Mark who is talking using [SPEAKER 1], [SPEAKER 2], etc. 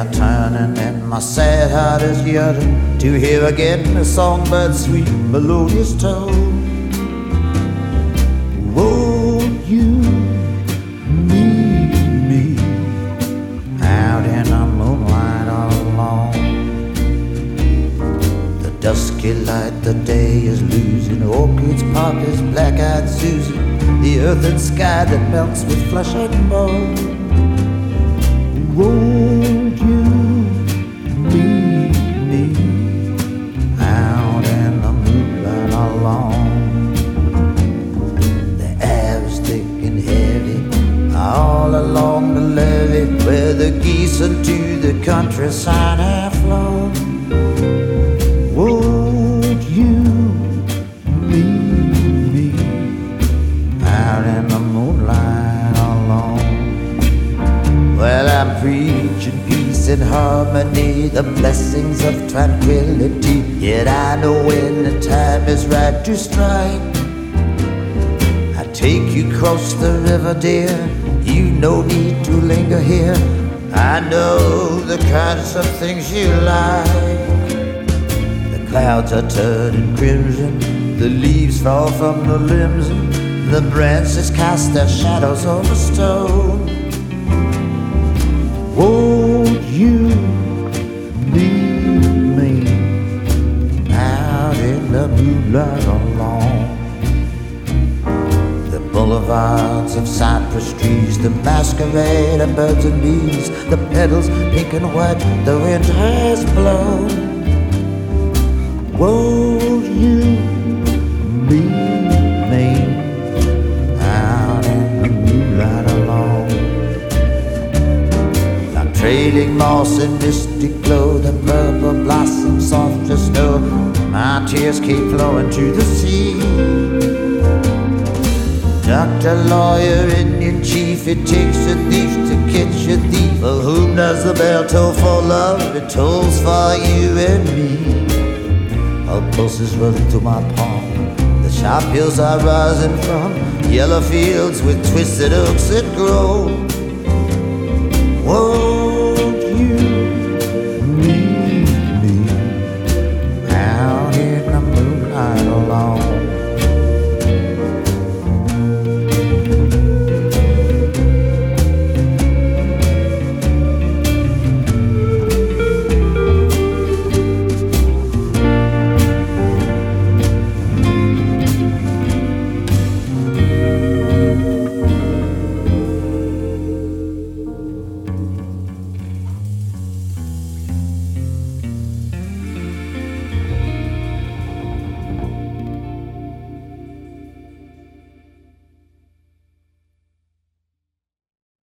[SPEAKER 1] are turning and my sad heart is yearning to hear again the songbird's sweet melodious tone. Won't you meet me out in the moonlight all alone? The dusky light, the day is losing orchids, poppies, black-eyed Susie, the earth and sky that melts with flesh and bone. Won't you meet me out in the moonlight alone? The air is thick and heavy all along the levee where the geese into the countryside have flown. Won't you meet me out in the moonlight alone? Well, I'm preaching peace and harmony, the blessings of tranquility. Yet I know when the time is right to strike. I take you across the river, dear. You no need to linger here. I know the kinds of things you like. The clouds are turning crimson, the leaves fall from the limbs, the branches cast their shadows on the stone. Won't you meet me out in the moonlight alone? The boulevards of cypress trees, the masquerade of birds and bees, the petals pink and white, the wind has blown. Won't you meet me out in the moonlight alone? Trailing moss and misty glow, the purple blossoms soft as snow, my tears keep flowing to the sea. Doctor, lawyer, Indian chief, it takes a thief to catch a thief. For whom does the bell toll for love? It tolls for you and me. Our pulses run through my palm, the sharp hills are rising from yellow fields with twisted oaks that grow. Whoa.